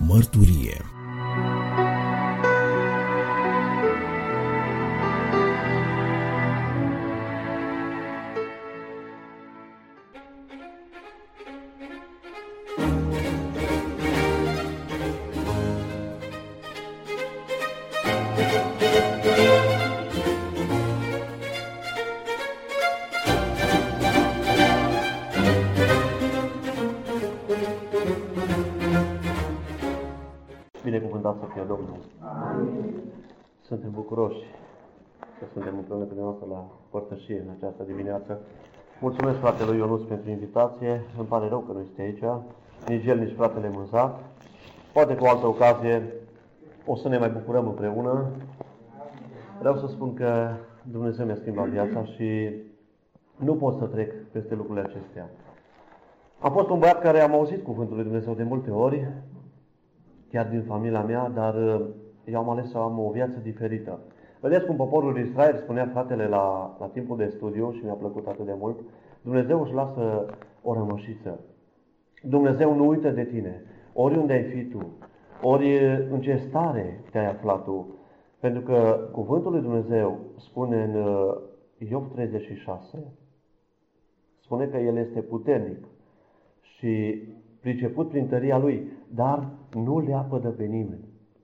Mărturie. Binecuvântat să fie Domnul. Amin. Suntem bucuroși că suntem împreună cu dumneavoastră la părtășie în această dimineață. Mulțumesc fratelui Ionuț pentru invitație. Îmi pare rău că nu este aici. Nici el, nici fratele Mânzac. Poate cu o altă ocazie o să ne mai bucurăm împreună. Vreau să spun că Dumnezeu mi-a schimbat viața și nu pot să trec peste lucrurile acestea. Am fost un băiat care am auzit cuvântul lui Dumnezeu de multe ori, chiar din familia mea, dar eu am ales să am o viață diferită. Vedeți cum poporul Israel, spunea fratele la timpul de studiu și mi-a plăcut atât de mult, Dumnezeu își lasă o rămășiță. Dumnezeu nu uită de tine, oriunde ai fi tu, ori în ce stare te-ai aflat tu. Pentru că cuvântul lui Dumnezeu spune în Iov 36, spune că El este puternic și priceput prin tăria Lui, dar nu le apădă pe nimeni.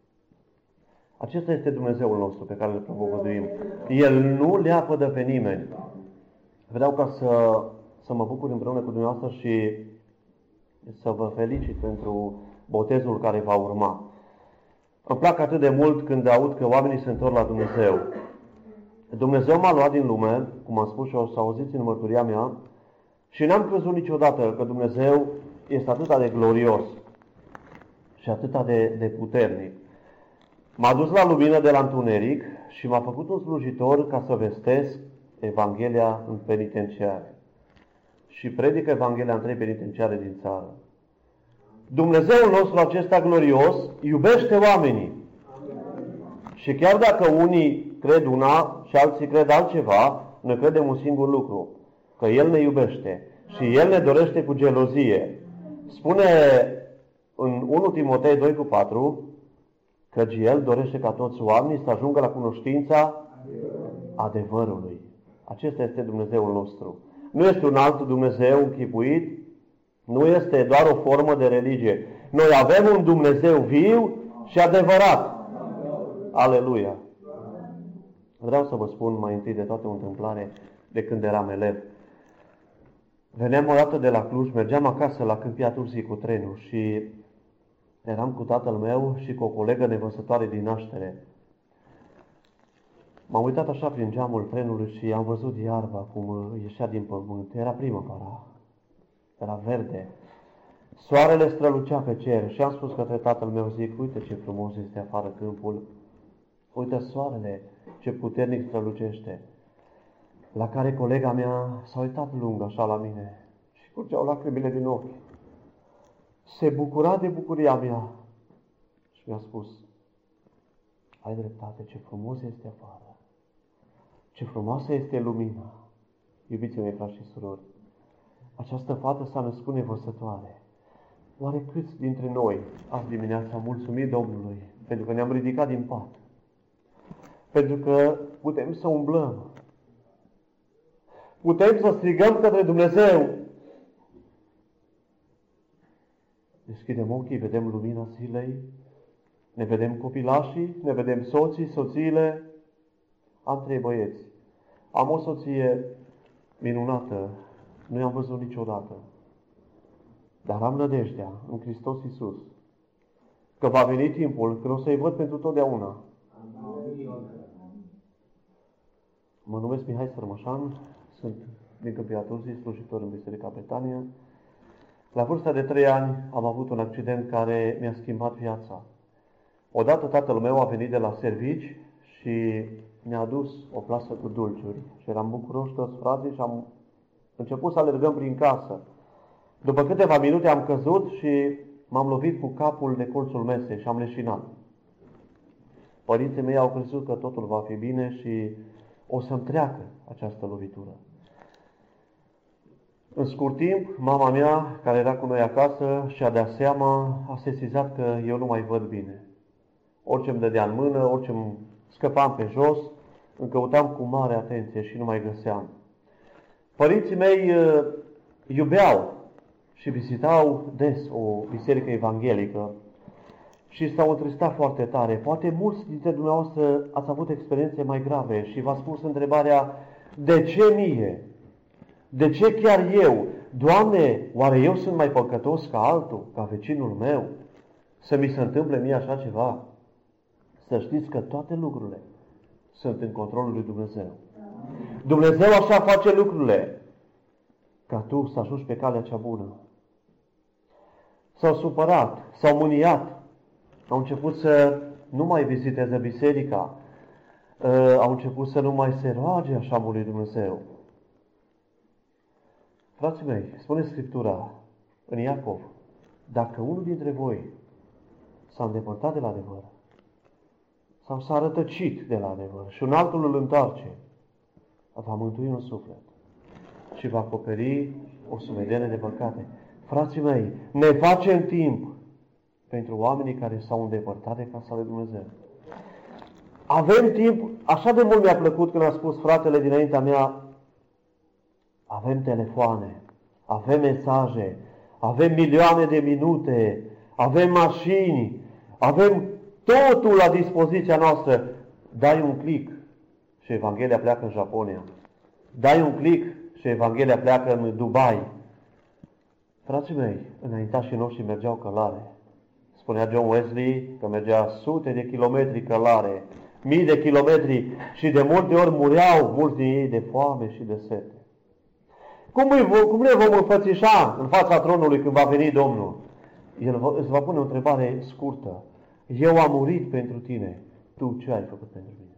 Acesta este Dumnezeul nostru pe care îl propovăduim. El nu le apădă pe nimeni. Vreau ca să mă bucur împreună cu dumneavoastră și să vă felicit pentru botezul care va urma. Îmi plac atât de mult când aud că oamenii se întorc la Dumnezeu. Dumnezeu m-a luat din lume, cum am spus și o să auziți în mărturia mea, și n-am crezut niciodată că Dumnezeu este atât de glorios și atât de puternic. M-a dus la lumină de la întuneric și m-a făcut un slujitor ca să vestesc Evanghelia în penitenciare. Și predică Evanghelia în 3 penitenciare din țară. Dumnezeul nostru acesta glorios iubește oamenii. Și chiar dacă unii cred una și alții cred altceva, noi credem un singur lucru, că El ne iubește și El ne dorește cu gelozie. Spune în 1 Timotei 2,4 că El dorește ca toți oamenii să ajungă la cunoștința adevărului. Acesta este Dumnezeul nostru. Nu este un alt Dumnezeu închipuit, nu este doar o formă de religie. Noi avem un Dumnezeu viu și adevărat. Aleluia! Vreau să vă spun mai întâi de toate o întâmplare de când eram elev. Veneam o dată de la Cluj, mergeam acasă la Câmpia Turzii cu trenul și eram cu tatăl meu și cu o colegă nevăsătoare din naștere. M-am uitat așa prin geamul trenului și am văzut iarba cum ieșea din pământ. Era primăvara. Era verde. Soarele strălucea pe cer și am spus către tatăl meu, zic, uite ce frumos este afară câmpul. Uite soarele, ce puternic strălucește. La care colega mea s-a uitat lung așa la mine și curgeau lacrimile din ochi. Se bucura de bucuria mea și mi-a spus, ai dreptate, ce frumos este afară, ce frumoasă este lumina. Iubiții mei, frați și surori, această fată s-a născut nevărsătoare. Oare câți dintre noi azi dimineața am mulțumit Domnului pentru că ne-am ridicat din pat? Pentru că putem să umblăm. Putem să strigăm către Dumnezeu. Deschidem ochii, vedem lumina zilei, ne vedem copilașii, ne vedem soții, soțiile. Am 3 băieți. Am o soție minunată, nu i-am văzut niciodată. Dar am nădejdea în Hristos Iisus că va veni timpul când o să-i văd pentru totdeauna. Mă numesc Mihai Sărmășan, sunt din Câmpia Turzii, slujitor în Biserica Betania. La vârsta de 3 ani am avut un accident care mi-a schimbat viața. Odată tatăl meu a venit de la servici și ne-a adus o plasă cu dulciuri. Și eram bucuroși toți frații și am început să alergăm prin casă. După câteva minute am căzut și m-am lovit cu capul de colțul mesei și am leșinat. Părinții mei au crezut că totul va fi bine și o să-mi treacă această lovitură. În scurt timp, mama mea, care era cu noi acasă, și-a dat seama, a sesizat că eu nu mai văd bine. Orice îmi dădea în mână, orice îmi scăpam pe jos, îmi căutam cu mare atenție și nu mai găseam. Părinții mei iubeau și vizitau des o biserică evanghelică și s-au întristat foarte tare. Poate mulți dintre dumneavoastră ați avut experiențe mai grave și v-ați pus întrebarea: de ce mie? De ce chiar eu? Doamne, oare eu sunt mai păcătos ca altul, ca vecinul meu? Să mi se întâmple mie așa ceva? Să știți că toate lucrurile sunt în controlul lui Dumnezeu. Dumnezeu așa face lucrurile, ca tu să ajungi pe calea cea bună. S-au supărat, s-au mâniat, au început să nu mai viziteze biserica, au început să nu mai se roage așa mult lui Dumnezeu. Frații mei, spune Scriptura în Iacov: dacă unul dintre voi s-a îndepărtat de la adevăr sau s-a rătăcit de la adevăr și un altul îl întoarce, va mântui un suflet și va acoperi o sumedenie de păcate. Frații mei, ne facem timp pentru oamenii care s-au îndepărtat de casa lui Dumnezeu. Avem timp. Așa de mult mi-a plăcut când a spus fratele dinaintea mea: avem telefoane, avem mesaje, avem milioane de minute, avem mașini, avem totul la dispoziția noastră. Dai un click și Evanghelia pleacă în Japonia. Dai un click și Evanghelia pleacă în Dubai. Frații mei, înaintașii noștri mergeau călare. Spunea John Wesley că mergea sute de kilometri călare, mii de kilometri, și de multe ori mureau mulți din ei de foame și de sete. Cum le vom înfățișa în fața tronului când va veni Domnul? El îți va pune o întrebare scurtă: eu am murit pentru tine, tu ce ai făcut pentru mine?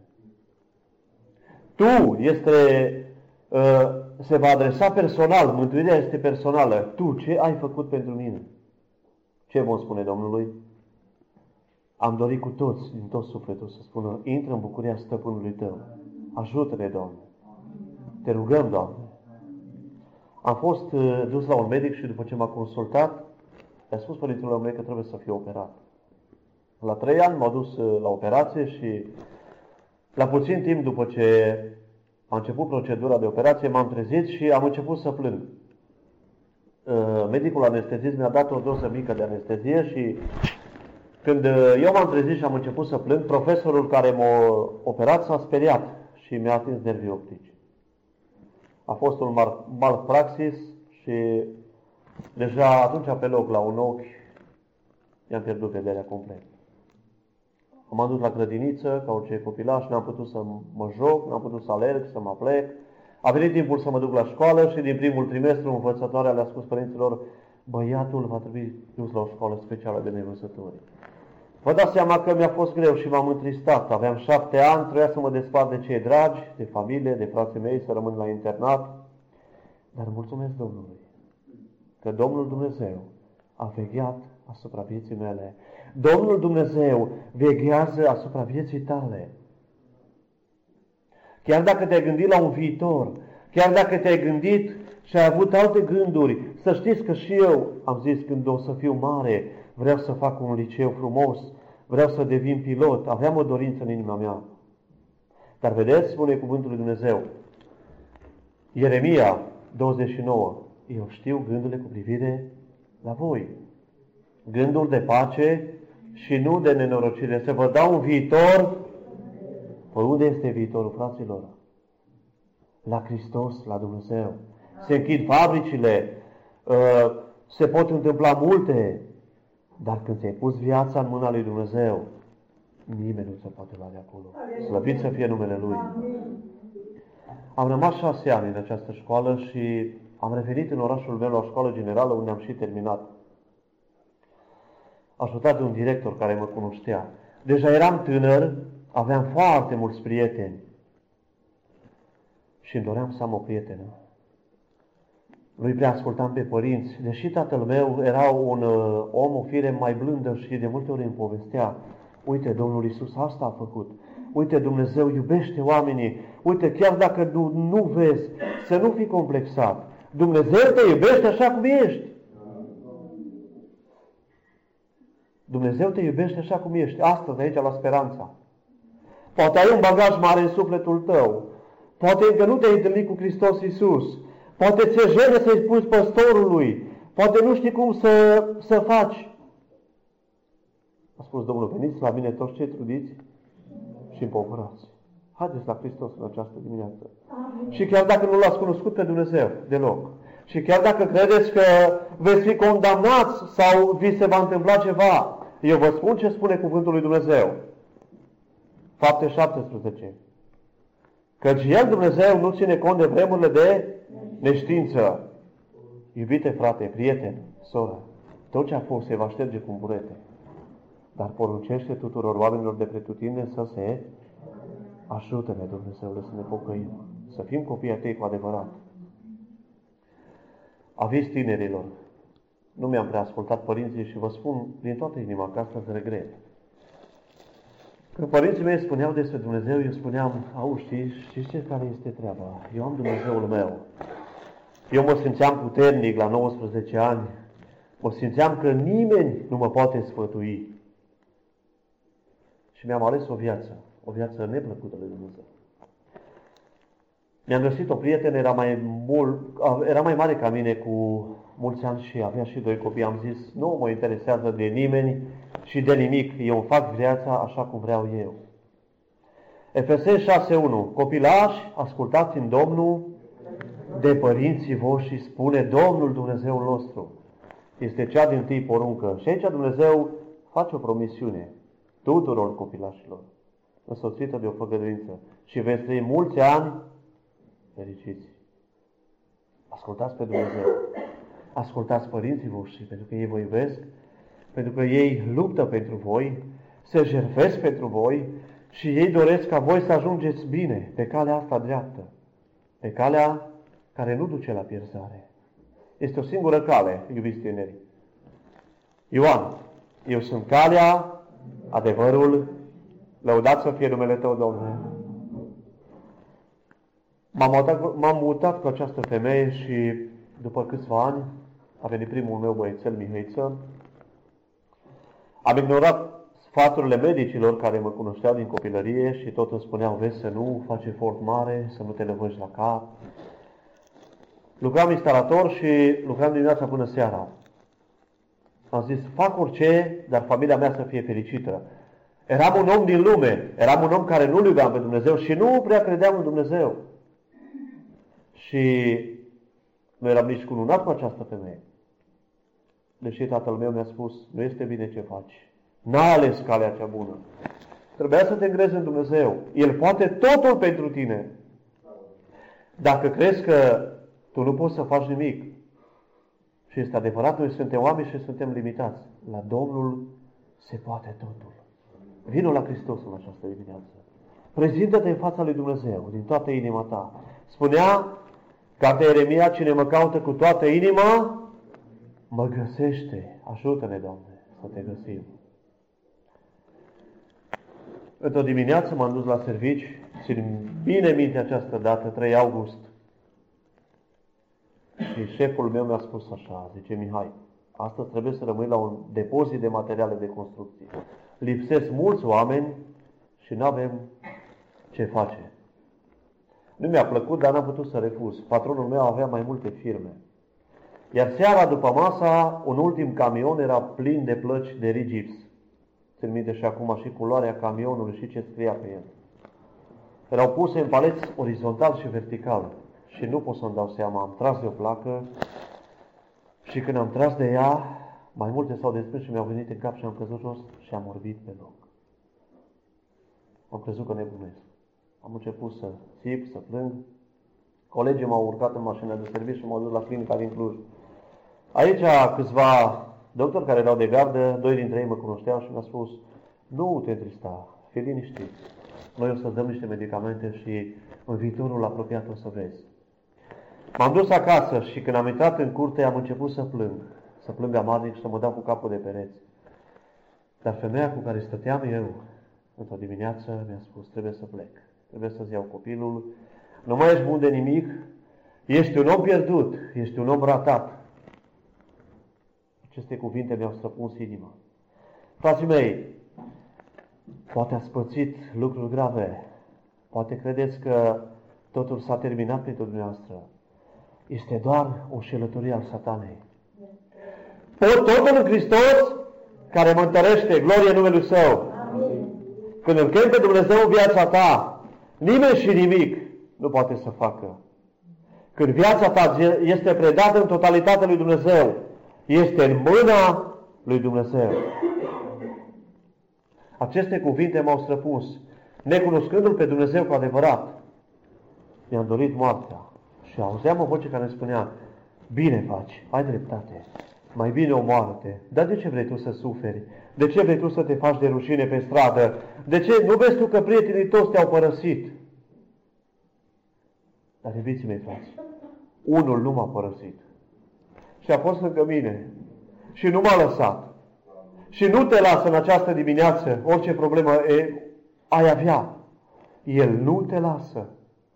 Tu se va adresa personal, mântuirea este personală. Tu ce ai făcut pentru mine? Ce vom spune Domnului? Am dorit cu toți, din tot sufletul, să spună: intră în bucuria stăpânului tău. Ajută-ne, Doamne. Te rugăm, Doamne. Am fost dus la un medic și după ce m-a consultat, i-a spus părinților mei că trebuie să fiu operat. La 3 ani m-au dus la operație și la puțin timp după ce a început procedura de operație, m-am trezit și am început să plâng. Medicul anestezist mi-a dat o doză mică de anestezie și când eu m-am trezit și am început să plâng, profesorul care m-a operat s-a speriat și mi-a atins nervii optici. A fost un malpraxis și deja atunci pe loc, la un ochi, i-am pierdut vederea complet. M-am dus la grădiniță, ca orice copilaș, n-am putut să mă joc, n-am putut să alerg, să mă plec. A venit timpul să mă duc la școală și din primul trimestru învățătoarea le-a spus părinților: băiatul va trebui dus la o școală specială de nevăzători. Vă dați seama că mi-a fost greu și m-am întristat. Aveam 7 ani, trebuia să mă despart de cei dragi, de familie, de frații mei, să rămân la internat. Dar mulțumesc Domnului că Domnul Dumnezeu a vegheat asupra vieții mele. Domnul Dumnezeu veghează asupra vieții tale. Chiar dacă te-ai gândit la un viitor, chiar dacă te-ai gândit și ai avut alte gânduri, să știți că și eu am zis: când o să fiu mare, vreau să fac un liceu frumos, vreau să devin pilot, aveam o dorință în inima mea. Dar vedeți, spune cuvântul lui Dumnezeu, Ieremia 29, eu știu gândurile cu privire la voi. Gânduri de pace și nu de nenorocire. Să vă dau un viitor. Păi unde este viitorul, fraților? La Hristos, la Dumnezeu. Se închid fabricile, se pot întâmpla multe, dar când ți-ai pus viața în mâna lui Dumnezeu, nimeni nu se poate lua de acolo. Slăvit să fie numele Lui. Am rămas 6 ani în această școală și am revenit în orașul meu la o școală generală unde am și terminat. Ajutat de un director care mă cunoștea. Deja eram tânăr, aveam foarte mulți prieteni și îmi doream să am o prietenă. Nu-i prea ascultam pe părinți, deși tatăl meu era un om, o fire mai blândă și de multe ori îmi povestea: uite, Domnul Iisus asta a făcut. Uite, Dumnezeu iubește oamenii. Uite, chiar dacă nu vezi, să nu fii complexat. Dumnezeu te iubește așa cum ești. Dumnezeu te iubește așa cum ești. Astăzi, aici, la Speranța. Poate ai un bagaj mare în sufletul tău. Poate încă nu te-ai întâlnit cu Hristos Iisus. Poate ți-e jenă să-i spui păstorului. Poate nu știi cum să faci. A spus Domnul, veniți la mine toți cei trudiți și împovărați. Haideți la Hristos în această dimineață. Și chiar dacă nu l-ați cunoscut pe Dumnezeu deloc, și chiar dacă credeți că veți fi condamnați sau vi se va întâmpla ceva, eu vă spun ce spune cuvântul lui Dumnezeu. Fapte 17. Căci El, Dumnezeu, nu ține cont de vremurile de neștiință. Iubite frate, prieten, soră, tot ce a fost se va șterge cu un burete. Dar poruncește tuturor oamenilor de pretutindeni să se ajută-ne, Dumnezeule, să ne pocăim, să fim copii ai Tăi cu adevărat. Aviz tinerilor, nu mi-am prea ascultat părinții și vă spun din toată inima că asta îți regret. Când părinții mei spuneau despre Dumnezeu, eu spuneam, știți ce care este treaba? Eu am Dumnezeul meu. Eu mă simțeam puternic la 19 ani. Mă simțeam că nimeni nu mă poate sfătui. Și mi-am ales o viață neplăcută de Dumnezeu. Mi-am găsit o prietenă, era mai mare ca mine cu mulți ani și avea și 2 copii. Am zis, nu mă interesează de nimeni și de nimic. Eu îmi fac viața așa cum vreau eu. Efeseni 6:1. Copilași, ascultați în Domnul de părinții voștri, spune Domnul Dumnezeul nostru. Este cea dintâi poruncă. Și aici Dumnezeu face o promisiune tuturor copilașilor, însoțită de o făgăduință. Și veți trăi mulți ani fericiți. Ascultați pe Dumnezeu. Ascultați părinții voștri, pentru că ei vă iubesc, pentru că ei luptă pentru voi, se jertfesc pentru voi și ei doresc ca voi să ajungeți bine pe calea asta dreaptă, pe calea care nu duce la pierzare. Este o singură cale, iubiți tineri. Ioan, eu sunt calea, adevărul, lăudat să fie numele Tău, Domnule. M-am mutat cu această femeie și după câțiva ani a venit primul meu băiețel, Mihăiță. Am ignorat sfaturile medicilor care mă cunoșteau din copilărie și tot îmi spuneau, vezi să nu faci efort mare, să nu te lăvăși la cap. Lucram instalator și lucram dimineața până seara. Am zis, fac orice, dar familia mea să fie fericită. Eram un om din lume, eram un om care nu-L iubeam pe Dumnezeu și nu prea credeam în Dumnezeu. Și nu eram nici cununat cu această femeie. Deși tatăl meu mi-a spus, nu este bine ce faci. N-ai ales calea cea bună. Trebuia să te îngrezi în Dumnezeu. El poate totul pentru tine. Dacă crezi că tu nu poți să faci nimic, și este adevărat, noi suntem oameni și suntem limitați. La Domnul se poate totul. Vino la Hristos în această dimineață. Prezintă-te în fața lui Dumnezeu, din toată inima ta. Spunea cartea Ieremia, cine mă caută cu toată inima, mă găsește. Ajută-ne, Doamne, să te găsim. Într-o dimineață m-am dus la servici, țin bine minte această dată, 3 august. Și șeful meu mi-a spus așa, zice, Mihai, astăzi trebuie să rămâi la un depozit de materiale de construcție. Lipsesc mulți oameni și nu avem ce face. Nu mi-a plăcut, dar n-am putut să refuz. Patronul meu avea mai multe firme. Iar seara, după masa, un ultim camion era plin de plăci de rigips. Țin minte și acum și culoarea camionului și ce scria pe el. Erau puse în paleți orizontal și vertical. Și nu pot să-mi dau seama, am tras de o placă și când am tras de ea, mai multe s-au desprins și mi-au venit în cap și am căzut jos și am orbit pe loc. Am crezut că nebunesc. Am început să țip, să plâng. Colegii m-au urcat în mașina de serviciu și m-au dus la clinica din Cluj. Aici câțiva doctori care erau de gardă, 2 dintre ei mă cunoșteau și mi-au spus, nu te întrista, fii liniștit. Noi o să-ți dăm niște medicamente și în viitorul apropiat o să vezi. M-am dus acasă și când am intrat în curte am început să plâng amarnic și să mă dau cu capul de pereți. Dar femeia cu care stăteam eu, într-o dimineață, mi-a spus, trebuie să plec, trebuie să-ți iau copilul, nu mai ești bun de nimic Ești un om pierdut, ești un om ratat. Aceste cuvinte mi-au străpuns inima. Frații mei, poate ați pățit lucruri grave, poate credeți că totul s-a terminat pentru dumneavoastră. Este doar o înșelătorie al satanei. Totul în Hristos care mă întărește, glorie numele Său. Amin. Când îl chem pe Dumnezeu în viața ta, nimeni și nimic nu poate să facă. Când viața ta este predată în totalitate lui Dumnezeu, este în mâna lui Dumnezeu. Aceste cuvinte m-au străpuns. Necunoscându-L pe Dumnezeu cu adevărat, mi-am dorit moartea. Și auzeam o voce care îmi spunea, bine faci, ai dreptate, mai bine omoară-te. Dar de ce vrei tu să suferi? De ce vrei tu să te faci de rușine pe stradă? De ce nu vezi tu că prietenii toți te-au părăsit? Dar iubiții mei frați, unul nu m-a părăsit. Și a fost lângă mine. Și nu m-a lăsat. Și nu te lasă în această dimineață, orice problemă ai avea. El nu te lasă.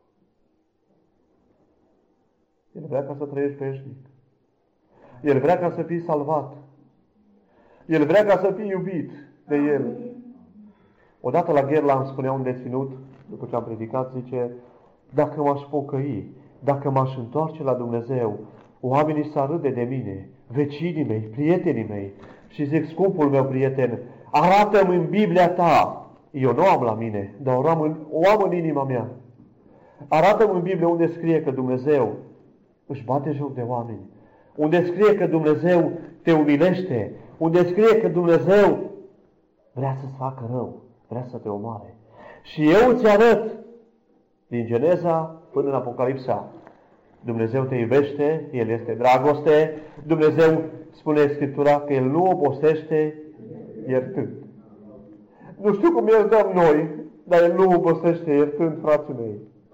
El vrea ca să trăiești veșnic. El vrea ca să fii salvat. El vrea ca să fii iubit de El. Odată la Gherla îmi spunea un deținut, după ce am predicat, zice, dacă m-aș pocăi, dacă m-aș întoarce la Dumnezeu, oamenii s-ar râde de mine, vecinii mei, prietenii mei. Și zic, scumpul meu prieten, arată-mi în Biblia ta. Eu nu am la mine, dar o am în inima mea. Arată-mi în Biblie unde scrie că Dumnezeu își bate joc de oameni. Unde scrie că Dumnezeu te umilește. Unde scrie că Dumnezeu vrea să-ți facă rău. Vrea să te omoare. Și eu îți arăt din Geneza până în Apocalipsa. Dumnezeu te iubește, El este dragoste. Dumnezeu, spune Scriptura, că El nu obosește iertând. Nu știu cum iertăm noi, dar El nu obosește iertând, frații mei.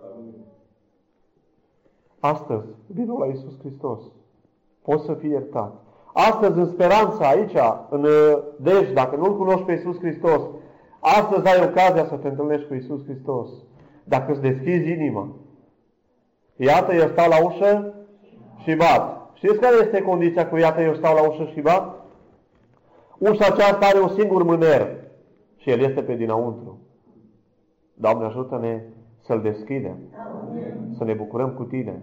Astăzi, vinul la Iisus Hristos, poți să fii iertat. Astăzi, în speranța aici, în Dej, dacă nu-L cunoști pe Iisus Hristos, astăzi ai ocazia să te întâlnești cu Iisus Hristos. Dacă îți deschizi inima. Iată, eu stau la ușă și bat. Știți care este condiția cu iată, eu stau la ușă și bat? Ușa aceasta are un singur mâner și El este pe dinăuntru. Doamne, ajută-ne să-L deschidem. Amin. Să ne bucurăm cu Tine.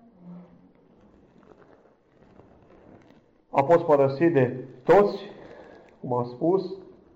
Am fost părăsit de toți, cum am spus,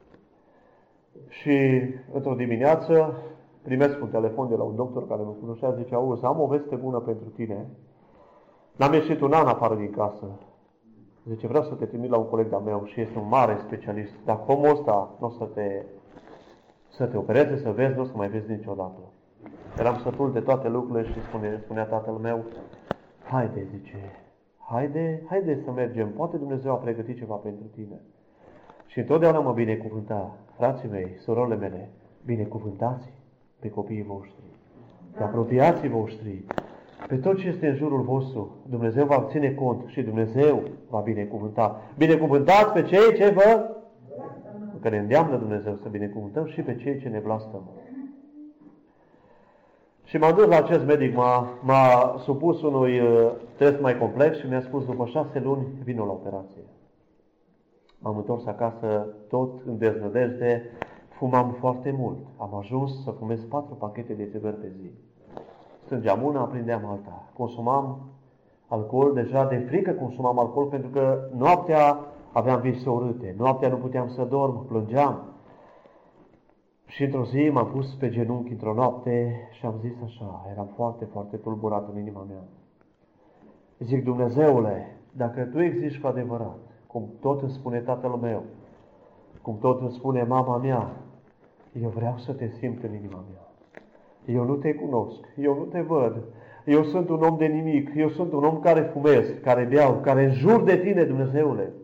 și într-o dimineață primesc un telefon de la un doctor care mă cunoștea, zice, auzi, am o veste bună pentru tine. N-am ieșit un an afară din casă. Zice, vreau să te trimit la un coleg de-al meu și este un mare specialist. Dacă omul ăsta nu o să te opereze, să vezi, nu o să mai vezi niciodată. Eram sătul de toate lucrurile și spunea tatăl meu, haide, zice, haide să mergem, poate Dumnezeu a pregătit ceva pentru tine. Și întotdeauna mă binecuvânta, frații mei, surorile mele, binecuvântați pe copiii voștri, pe apropiații voștri, pe tot ce este în jurul vostru. Dumnezeu va ține cont și Dumnezeu va binecuvânta. Binecuvântați pe cei ce vă, că ne îndeamnă Dumnezeu să binecuvântăm și pe cei ce ne blastăm. Și m-am dus la acest medic, m-a supus unui test mai complex și mi-a spus, după 6 luni, vin la operație. M-am întors acasă tot în deznădejde, fumam foarte mult. Am ajuns să fumez 4 pachete de țigări pe zi. Strângeam una, aprindeam alta. Consumam alcool, deja de frică consumam alcool, pentru că noaptea aveam vise urâte. Noaptea nu puteam să dorm, plângeam. Și într-o zi m-am pus pe genunchi într-o noapte și am zis așa, eram foarte, foarte tulburat în inima mea. Zic, Dumnezeule, dacă Tu existi cu adevărat, cum tot îmi spune tatăl meu, cum tot îmi spune mama mea, eu vreau să Te simt în inima mea. Eu nu Te cunosc, eu nu Te văd, eu sunt un om de nimic, eu sunt un om care fumez, care beau, care înjur de Tine, Dumnezeule.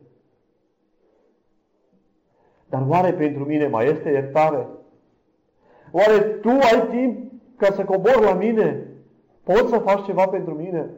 Dar oare pentru mine mai este iertare? Oare Tu ai timp ca să cobori la mine? Poți să faci ceva pentru mine?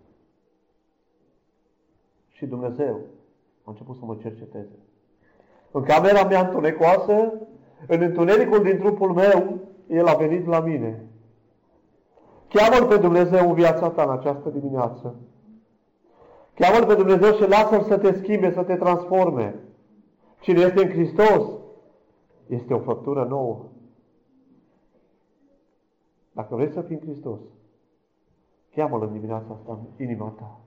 Și Dumnezeu a început să mă cerceteze. În camera mea întunecoasă, în întunericul din trupul meu, El a venit la mine. Cheamă-L pe Dumnezeu în viața ta în această dimineață. Cheamă-L pe Dumnezeu și lasă-L să te schimbe, să te transforme. Cine este în Hristos este o făptură nouă. Dacă vrei să fii în Hristos, cheamă-L în dimineața asta în inima ta.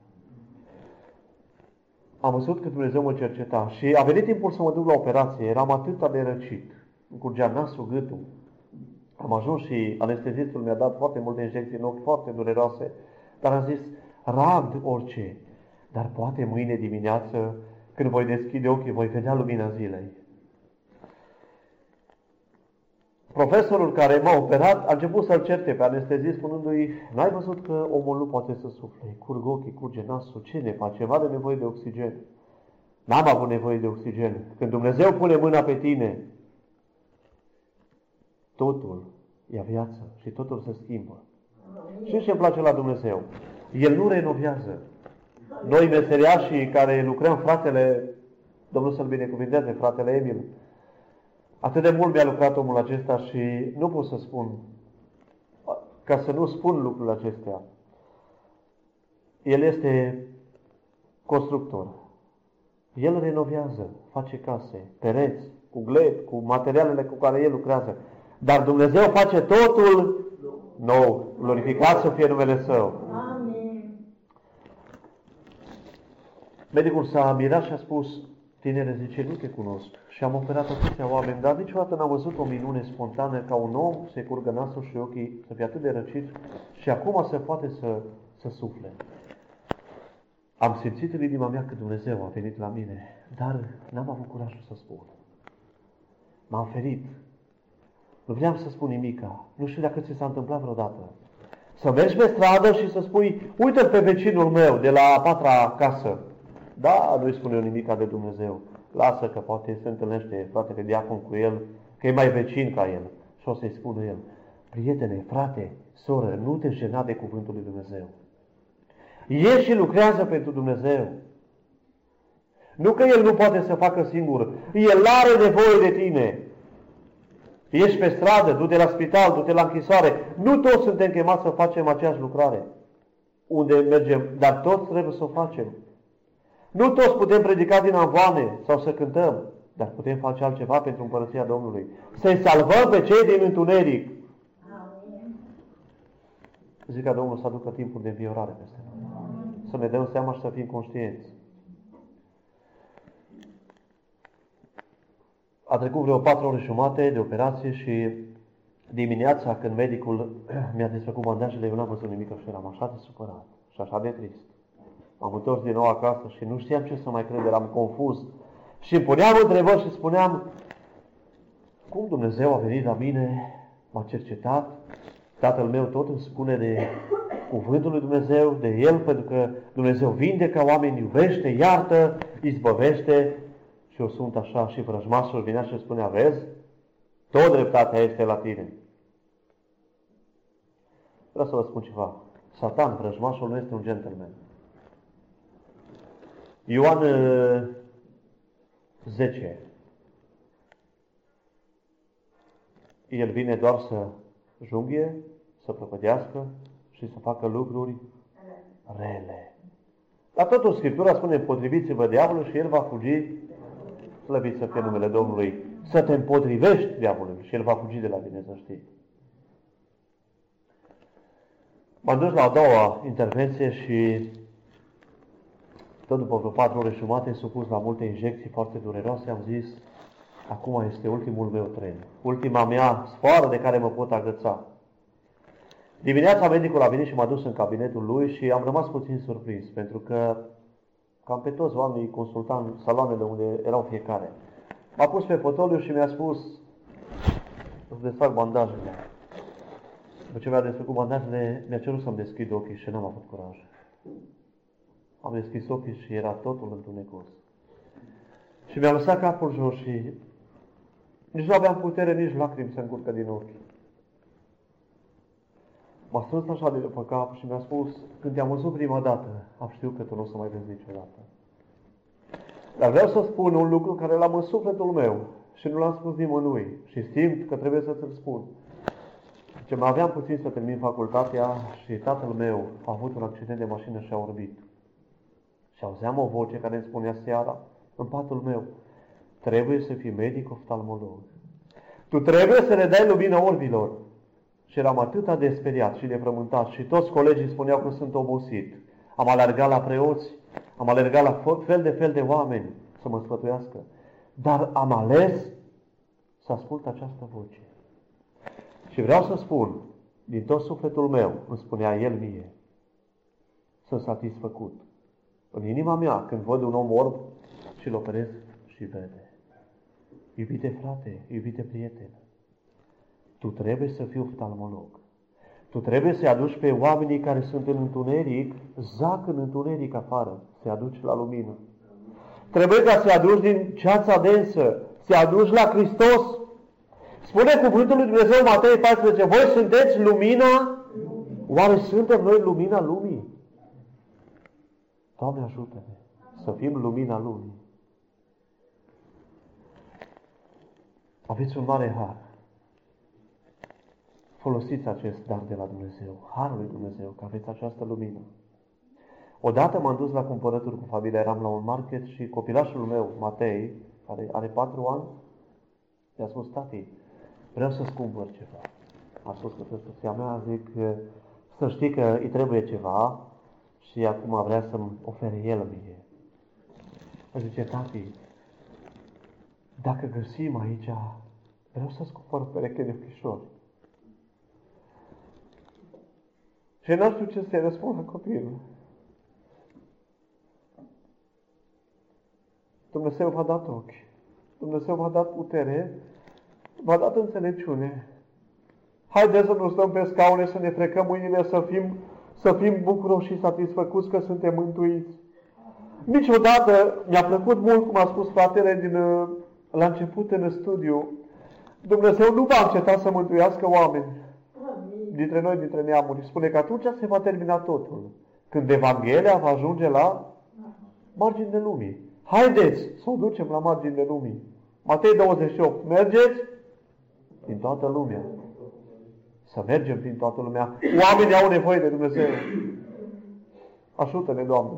Am văzut că Dumnezeu mă cerceta și a venit timpul să mă duc la operație. Eram atât de răcit. Îmi curgea nasul, gâtul. Am ajuns și anestezistul mi-a dat foarte multe injecții în ochi, foarte dureroase, dar am zis, rad orice, dar poate mâine dimineață, când voi deschide ochii, voi vedea lumina zilei. Profesorul care m-a operat a început să-l certe pe anestezist, spunându-i, n-ai văzut că omul nu poate să sufle, curg ochii, curge nasul, ce ne facem? Are nevoie de oxigen. N-am avut nevoie de oxigen. Când Dumnezeu pune mâna pe tine, totul ia viață și totul se schimbă. Și ce îmi place la Dumnezeu? El nu renovează. Noi meseriașii care lucrăm, fratele, Domnul să-l binecuvinteze, fratele Emil, atât de mult mi-a lucrat omul acesta și nu pot să spun, ca să nu spun lucrurile acestea. El este constructor. El renovează, face case, pereți, cu gleb, cu materialele cu care el lucrează. Dar Dumnezeu face totul nou. Glorificat să fie numele Său. Amin. Medicul s-a mirat și a spus, tinere, zice, nu te cunosc. Și am operat atâția oameni, dar niciodată n-am văzut o minune spontană ca un om să-i curgă nasul și ochii, să fie atât de răcit și acum se poate să sufle. Am simțit în inima mea că Dumnezeu a venit la mine, dar n-am avut curajul să spun. M-am ferit. Nu vreau să spun nimica. Nu știu dacă ți s-a întâmplat vreodată. Să mergi pe stradă și să spui, uite-l pe vecinul meu de la a patra casă. Da, nu-i spune eu nimica de Dumnezeu. Lasă că poate se întâlnește fratele diacon cu el, că e mai vecin ca el. Și o să-i spună el, prietene, frate, soră, nu te jena de cuvântul lui Dumnezeu. Ieși și lucrează pentru Dumnezeu. Nu că El nu poate să facă singur. El are nevoie de tine. Ești pe stradă, du-te la spital, du-te la închisoare. Nu toți suntem chemați să facem aceeași lucrare. Unde mergem, dar toți trebuie să o facem. Nu toți putem predica din amvoane sau să cântăm, dar putem face altceva pentru Împărăția Domnului. Să-i salvăm pe cei din întuneric. Amin. Zic ca Domnul să aducă timpul de înviorare peste noi. Să ne dăm seama și să fim conștienți. A trecut vreo 4 ore jumate de operație și dimineața, când medicul mi-a desfăcut bandajele, eu n-am văzut nimic și eram așa de supărat și așa de trist. M-am întors din nou acasă și nu știam ce să mai cred, eram confuz. Și îmi puneam întrebări și spuneam, cum Dumnezeu a venit la mine, m-a cercetat, Tatăl meu tot îmi spune de cuvântul lui Dumnezeu, de El, pentru că Dumnezeu vindecă oameni, iubește, iartă, izbăvește. Și eu sunt așa și vrăjmașul vinea și spunea, vezi, tot dreptatea este la tine. Vreau să vă spun ceva. Satan, vrăjmașul, nu este un gentleman. Ioan 10. El vine doar să junghie, să prăpădească și să facă lucruri rele. Dar totul Scriptura spune, împotriviți-vă diavolul și el va fugi. Slăvit să fie numele Domnului. Să te împotrivești diavolului și el va fugi de la tine, să știi. M-am dus la a doua intervenție și tot după vreo 4 ore jumate, supus la multe injecții foarte dureroase, am zis, acum este ultimul meu tren. Ultima mea sfoară de care mă pot agăța. Dimineața medicul a venit și m-a dus în cabinetul lui și am rămas puțin surprins, pentru că cam pe toți oamenii consultam în saloanele unde erau fiecare. M-a pus pe fotoliu și mi-a spus, îți desfac bandajele. După ce mi-a desfăcut bandajele, mi-a cerut să-mi deschid ochii și n-am avut curaj. Am deschis ochii și era totul întunecos. Și mi-a lăsat capul jos și nici nu aveam putere, nici lacrimi să încurcă din ochi. M-a strâns așa de după cap și mi-a spus, când te-am văzut prima dată, am știut că tu nu o să mai vezi niciodată. Dar vreau să spun un lucru care l-am în sufletul meu și nu l-am spus nimănui și simt că trebuie să ți-l spun. Ce mai aveam puțin să termin facultatea și tatăl meu a avut un accident de mașină și a orbit. Și auzeam o voce care îmi spunea seara, în patul meu, trebuie să fii medic oftalmolog. Tu trebuie să le dai lumină orbilor. Și eram atât de speriat și de frământat și toți colegii spuneau că sunt obosit. Am alergat la preoți, am alergat la fel de oameni să mă sfătuiască. Dar am ales să ascult această voce. Și vreau să spun, din tot sufletul meu, îmi spunea el mie, sunt satisfăcut. În inima mea, când văd un om orb și-l operez și vede. Iubite frate, iubite prieten, tu trebuie să fii oftalmolog. Tu trebuie să-i aduci pe oamenii care sunt în întuneric, zac în întuneric afară, să-i aduci la lumină. Trebuie ca să-i aduci din ceața densă, să-i aduci la Hristos. Spune cuvântul lui Dumnezeu, Matei 14, voi sunteți lumina? Oare suntem noi lumina lumii? Doamne, ajută-ne să fim lumina lumii. Aveți un mare har. Folosiți acest dar de la Dumnezeu, harul lui Dumnezeu, că aveți această lumină. Odată m-am dus la cumpărături cu familia, eram la un market și copilașul meu, Matei, care are 4 ani, i-a spus, tati, vreau să-ți cumpăr ceva. A spus că soția mea, zic, să știi că îi trebuie ceva și acum vrea să-mi ofere el mie. Îmi zice, tati, dacă găsim aici, vreau să-ți cumpăr o pereche de ochișori. Și n-am știu ce să-i răspund la copilul. Dumnezeu v-a dat ochi. Dumnezeu v-a dat putere. V-a dat înțelepciune. Haideți să nu stăm pe scaune, să ne frecăm mâinile, să fim bucuroși și satisfăcuți că suntem mântuiți. Niciodată mi-a plăcut mult, cum a spus fratele la început în studiu, Dumnezeu nu va înceta să mântuiască oameni dintre noi, dintre neamuri. Spune că atunci se va termina totul. Când Evanghelia va ajunge la marginile lumii. Haideți să o ducem la marginile lumii. Matei 28. Mergeți din toată lumea. Să mergem prin toată lumea. Oamenii au nevoie de Dumnezeu. Ajută-ne, Doamne.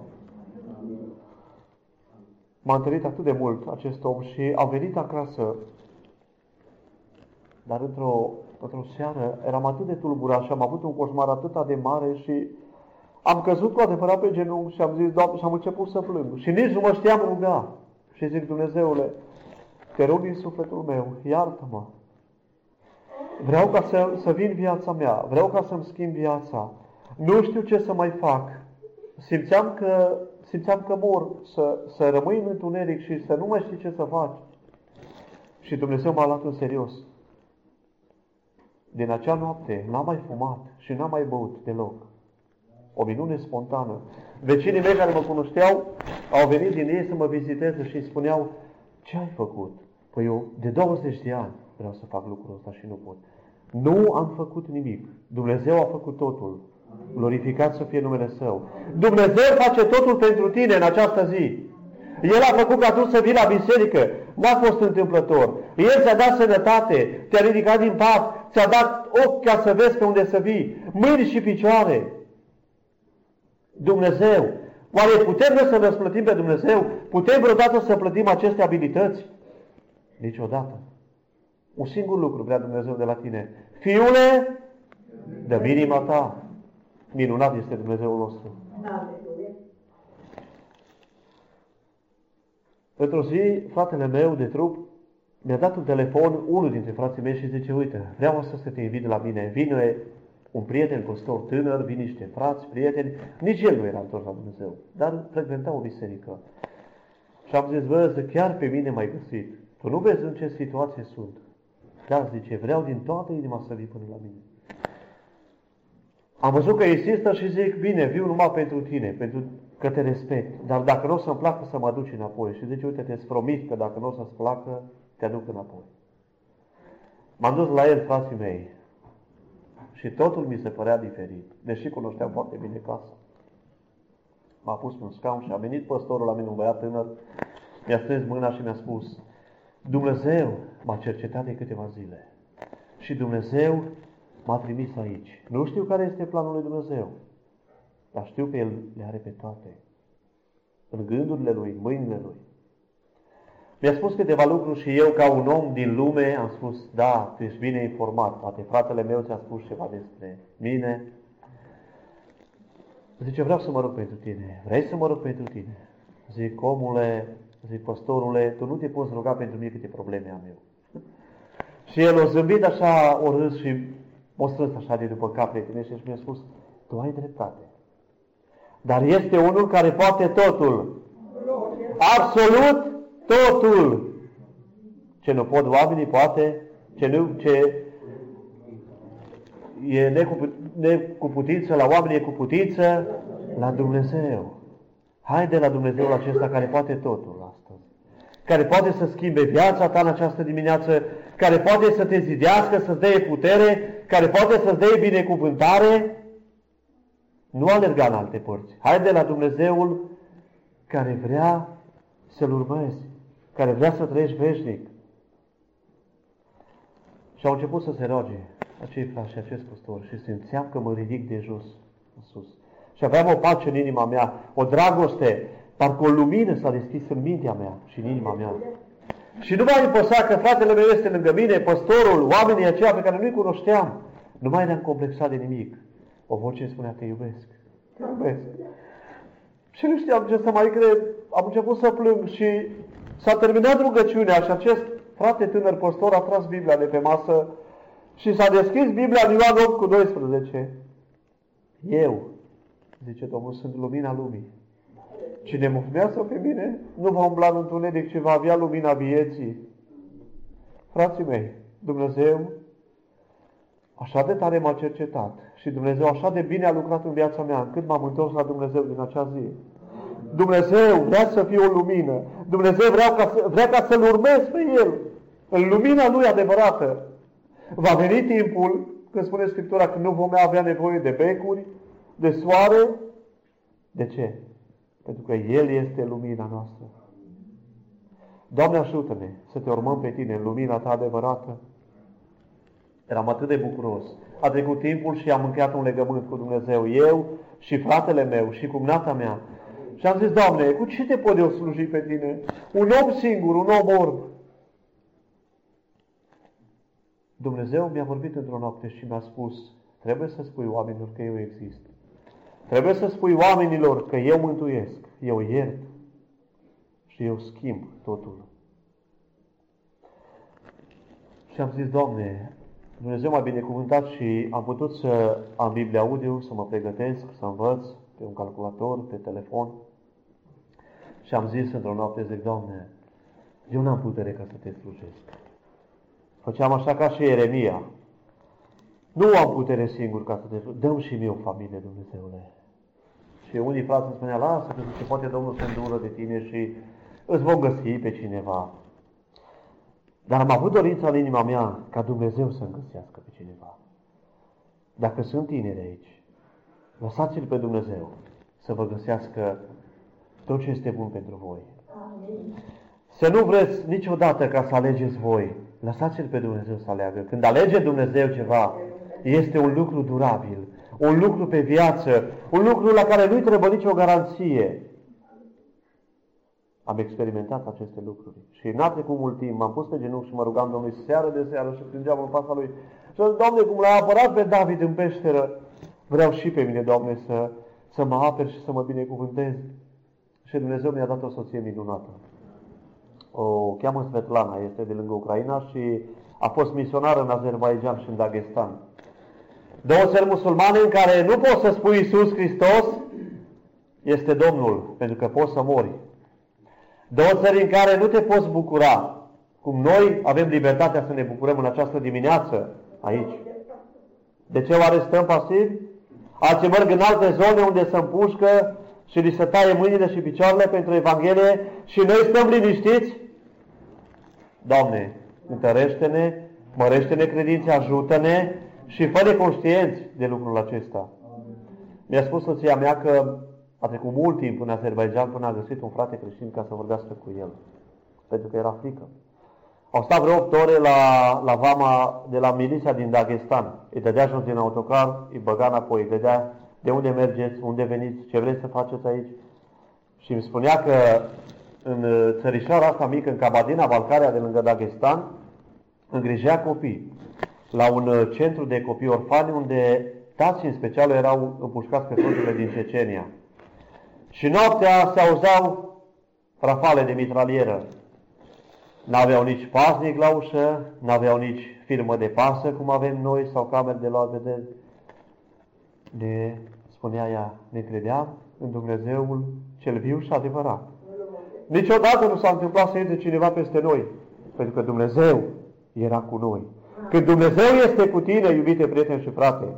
M-a întâlnit atât de mult acest om și a venit acasă. Dar într-o seară eram atât de tulburat și am avut un coșmar atât de mare și am căzut cu adevărat pe genunchi și am zis, Doamne, și am început să plâng. Și nici nu mă știam ruga. Și zic, Dumnezeule, te rog din sufletul meu, iartă-mă. Vreau ca să vin viața mea, vreau ca să-mi schimb viața. Nu știu ce să mai fac. Simțeam că mor, să rămâi în întuneric și să nu mai știi ce să faci. Și Dumnezeu m-a luat în serios. Din acea noapte n-am mai fumat și n-am mai băut deloc. O minune spontană. Vecinii mei care mă cunoșteau au venit din ei să mă viziteze și îmi spuneau, ce ai făcut? Păi eu de 20 de ani vreau să fac lucrul ăsta și nu pot. Nu am făcut nimic. Dumnezeu a făcut totul. Glorificat să fie numele Său. Dumnezeu face totul pentru tine în această zi. El a făcut ca tu să vii la biserică. N-a fost întâmplător. El ți-a dat sănătate, te-a ridicat din pat, ți-a dat ochi ca să vezi pe unde să vii, mâini și picioare. Dumnezeu. Oare putem noi să răsplătim pe Dumnezeu? Putem vreodată să plătim aceste abilități? Niciodată. Un singur lucru vrea Dumnezeu de la tine. Fiule, dă-mi inima ta. Minunat este Dumnezeul nostru. Într-o zi, fratele meu de trup mi-a dat un telefon, unul dintre frații mei, și zice, uite, vreau astăzi să te invit la mine. Vine un prieten păstor tânăr, vin niște frați, prieteni. Nici el nu era întors la Dumnezeu, dar frecventa o biserică. Și am zis, vă, chiar pe mine m-ai găsit. Tu nu vezi în ce situație sunt. Dar zice, vreau din toată inima să vii până la mine. Am văzut că insistă și zic, bine, viu numai pentru tine, pentru că te respect. Dar dacă nu o să-mi placă, să mă aduci înapoi. Și zice, uite, te-ți promit că dacă nu o să-ți placă, te aduc înapoi. M-am dus la el, frații mei. Și totul mi se părea diferit, deși cunoșteam foarte bine casa. M-a pus pe un scaun și a venit păstorul la mine, un băiat tânăr, mi-a strâns mâna și mi-a spus, Dumnezeu m-a cercetat de câteva zile. Și Dumnezeu m-a trimis aici. Nu știu care este planul lui Dumnezeu, dar știu că El le are pe toate. În gândurile Lui, în mâinile Lui. Mi-a spus câteva lucruri și eu, ca un om din lume, am spus, da, tu ești bine informat. Poate fratele meu ți-a spus ceva despre mine. Zice, vreau să mă rog pentru tine. Vrei să mă rog pentru tine? Zic, omule, zic, păstorule, tu nu te poți ruga pentru mine câte probleme am eu. Și el o zâmbit așa, o râs și o strâns așa de după cap prietenește și mi-a spus, tu ai dreptate. Dar este unul care poate totul. Absolut totul. Ce nu pot oamenii, poate. Ce e cu putință la oameni, e cu putință la Dumnezeu. Haide la Dumnezeul acesta care poate totul astăzi. Care poate să schimbe viața ta în această dimineață, care poate să te zidească, să-ți dea putere, care poate să-ți dea binecuvântare. Nu alerga în alte părți. Haide la Dumnezeul care vrea să-L urmezi, care vrea să trăiești veșnic. Și au început să se roage acei frați și acest păstor și simțeam că mă ridic de jos în sus. Și aveam o pace în inima mea, o dragoste, parcă o lumină s-a deschis în mintea mea și în inima mea. Și nu mai îmi că fratele meu este lângă mine, păstorul, oamenii aceia pe care nu-i cunoșteam. Nu mai ne-am complexat de nimic. O voce îmi spunea, te iubesc. Te iubesc. Și nu știam ce să mai cred. Am început să plâng și s-a terminat rugăciunea și acest frate tânăr păstor a tras Biblia de pe masă și s-a deschis Biblia în Ioan 8:12. Eu, zice Domnul, sunt lumina lumii. Cine mă urmează pe mine nu va umbla în întuneric, ci va avea lumina vieții. Frații mei, Dumnezeu așa de tare m-a cercetat și Dumnezeu așa de bine a lucrat în viața mea, încât m-am întors la Dumnezeu din acea zi. Dumnezeu vrea să fie o lumină. Dumnezeu vrea ca să-L urmez pe El. În lumina Lui adevărată. Va veni timpul, când spune Scriptura, că nu vom mai avea nevoie de becuri, de soare. De ce? Pentru că El este lumina noastră. Doamne, ajută-ne să te urmăm pe Tine în lumina Ta adevărată. Eram atât de bucuros. A trecut timpul și am încheiat un legământ cu Dumnezeu. Eu și fratele meu și cumnata mea. Și am zis, Doamne, cu ce te pot eu sluji pe Tine? Un om singur, un om orb. Dumnezeu mi-a vorbit într-o noapte și mi-a spus, trebuie să spui oamenilor că eu exist. Trebuie să spui oamenilor că eu mântuiesc, eu iert și eu schimb totul. Și am zis, Doamne, Dumnezeu m-a binecuvântat și am putut să am Biblia audio, să mă pregătesc, să învăț pe un calculator, pe telefon. Și am zis într-o noapte, zic, Doamne, eu n-am putere ca să te slujesc. Făceam așa ca și Ieremia. Nu am putere singur ca să te slujesc. Dă-mi și mie o familie, Dumnezeule. Și unii frați îmi spunea, lasă, că zice, poate Domnul se îndură de tine și îți vom găsi pe cineva. Dar am avut dorința în inima mea ca Dumnezeu să-mi găsească pe cineva. Dacă sunt tineri aici, lăsați-L pe Dumnezeu să vă găsească tot ce este bun pentru voi. Amin. Să nu vreți niciodată ca să alegeți voi. Lăsați-L pe Dumnezeu să aleagă. Când alege Dumnezeu ceva, este un lucru durabil, un lucru pe viață, un lucru la care nu-i trebuie nicio garanție. Am experimentat aceste lucruri. Și n-a trecut mult timp, m-am pus pe genunchi și mă rugam Domnului seară de seară și plângeam în fața Lui. Și zic, Doamne, cum l-a apărat pe David în peșteră, vreau și pe mine, Doamne, să mă aperi și să mă binecuvântez. Și Dumnezeu mi-a dat o soție minunată. O cheamă Svetlana, este de lângă Ucraina și a fost misionară în Azerbaidjan și în Dagestan. Două țări musulmane în care nu poți să spui Iisus Hristos este Domnul, pentru că poți să mori. Două țări în care nu te poți bucura, cum noi avem libertatea să ne bucurăm în această dimineață aici. De ce oare stăm pasivi? Alții merg în alte zone unde se împușcă și li se taie mâinile și picioarele pentru Evanghelie și noi stăm liniștiți? Doamne, întărește-ne, mărește-ne credința, ajută-ne și fă-ne conștienți de lucrul acesta. Mi-a spus soția mea că a trecut mult timp în Azerbaidjan până a găsit un frate creștin ca să vorbească cu el. Pentru că era frică. Au stat vreo 8 ore la vama de la miliția din Dagestan. Îi dădea jos din autocar, îi băga înapoi, îi dădea de unde mergeți, unde veniți, ce vreți să faceți aici. Și îmi spunea că în țărișoara asta mică, în Kabardina-Balkaria de lângă Dagestan, îngrijea copii la un centru de copii orfani unde tații în special erau împușcați pe fronturile din Cecenia. Și noaptea se auzeau rafale de mitralieră. N-aveau nici paznic la ușă, n-aveau nici firmă de pasă, cum avem noi, sau camere de luat vedere. Ne spunea ea, ne credeam în Dumnezeul cel viu și adevărat. Niciodată nu s-a întâmplat să intre cineva peste noi, pentru că Dumnezeu era cu noi. Când Dumnezeu este cu tine, iubite prieteni și frate,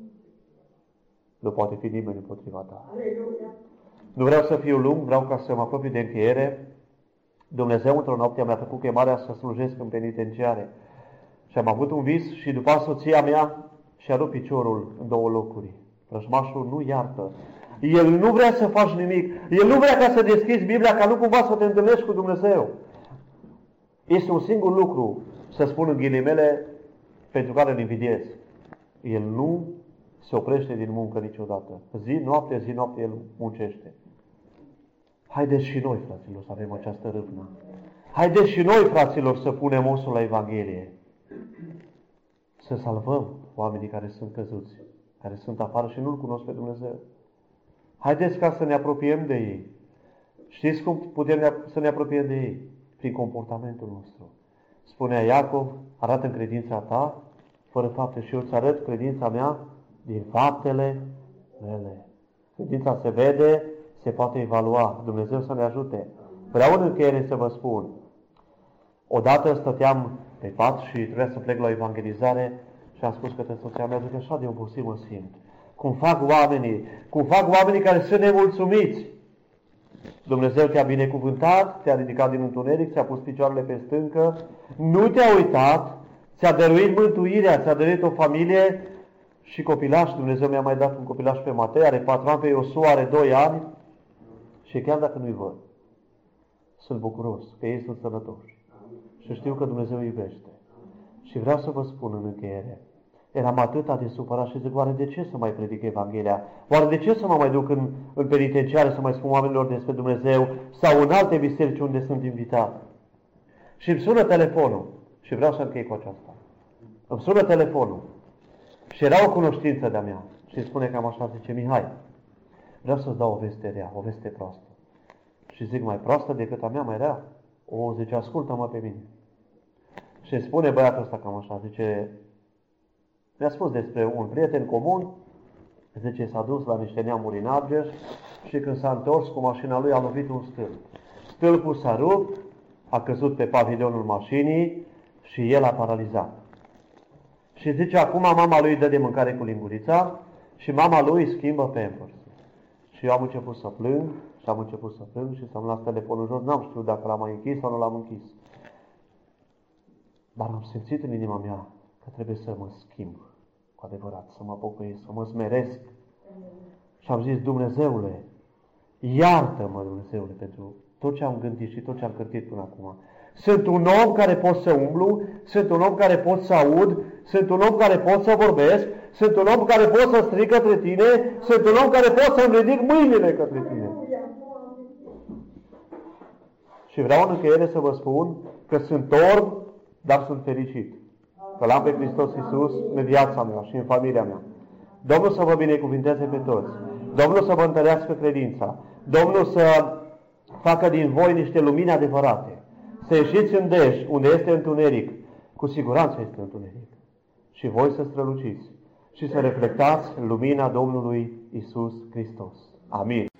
nu poate fi nimeni împotriva ta. Nu vreau să fiu lung, vreau ca să mă apropii de încheiere. Dumnezeu într-o noapte mi-a făcut chemarea să slujesc în penitenciare. Și am avut un vis și după soția mea și-a rupt piciorul în 2 locuri. Vrăjmașul nu iartă. El nu vrea să faci nimic. El nu vrea ca să deschizi Biblia, ca nu cumva să te întâlnești cu Dumnezeu. Este un singur lucru, să spun în ghilimele, pentru care îl invidiez. El nu se oprește din muncă niciodată. Zi, noapte, el muncește. Haideți și noi, fraților, să avem această râvnă. Haideți și noi, fraților, să punem osul la Evanghelie. Să salvăm oamenii care sunt căzuți, care sunt afară și nu-L cunosc pe Dumnezeu. Haideți ca să ne apropiem de ei. Știți cum putem să ne apropiem de ei? Prin comportamentul nostru. Spunea Iacov, arată în credința ta, fără fapte, și eu îți arăt credința mea din faptele mele. Credința se vede, se poate evalua. Dumnezeu să ne ajute. Vreau în încheiere să vă spun. Odată stăteam pe pat și trebuia să plec la evangelizare și am spus către soția mea, zic așa de obosit mă simt. Cum fac oamenii care sunt nemulțumiți. Dumnezeu te-a binecuvântat, te-a ridicat din întuneric, ți-a pus picioarele pe stâncă, nu te-a uitat, ți-a dăruit mântuirea, ți-a dăruit o familie și copilaș. Dumnezeu mi-a mai dat un copilaș pe Matei, are 4 ani, pe Iosua are 2 ani și chiar dacă nu-i văd, sunt bucuros că ei sunt sănătoși. Și știu că Dumnezeu iubește. Și vreau să vă spun în încheiere, eram atâta de supărat și zic, oare de ce să mai predic Evanghelia? Oare de ce să mă mai duc în penitenciare să mai spun oamenilor despre Dumnezeu sau în alte biserici unde sunt invitat? Și îmi sună telefonul și vreau să închei cu aceasta. Îmi sună telefonul și era o cunoștință de-a mea și îmi spune cam așa, zice, Mihai, vreau să-ți dau o veste rea, o veste proastă. Și zic, mai proastă decât a mea, mai rea? O, zice, ascultă-mă pe mine. Și îmi spune băiatul ăsta cam așa, zice, mi-a spus despre un prieten comun, zice, s-a dus la niște neamuri în Argeș și când s-a întors cu mașina lui a lovit un stâlp. Stâlpul s-a rupt, a căzut pe pavilionul mașinii și el a paralizat. Și zice, acum mama lui dă de mâncare cu lingurița și mama lui schimbă Pampers. Și eu am început să plâng și s-am luat telefonul jos, n-am știut dacă l-am mai închis sau nu l-am închis. Dar am simțit în inima mea că trebuie să mă schimb cu adevărat, să mă pocăiesc, să mă smeresc. Și am zis, Dumnezeule, iartă-mă, Dumnezeule, pentru tot ce am gândit și tot ce am cârtit până acum. Sunt un om care pot să umblu, sunt un om care pot să aud, sunt un om care pot să vorbesc, sunt un om care pot să strig către tine, sunt un om care pot să-mi ridic mâinile către tine. Și vreau în încheiere să vă spun că sunt orb, dar sunt fericit. Că l-am pe Hristos Iisus în viața mea și în familia mea. Domnul să vă binecuvinteze pe toți. Domnul să vă întărească credința. Domnul să facă din voi niște lumini adevărate. Să ieșiți în dej, unde este întuneric. Cu siguranță este întuneric. Și voi să străluciți. Și să reflectați lumina Domnului Iisus Hristos. Amin.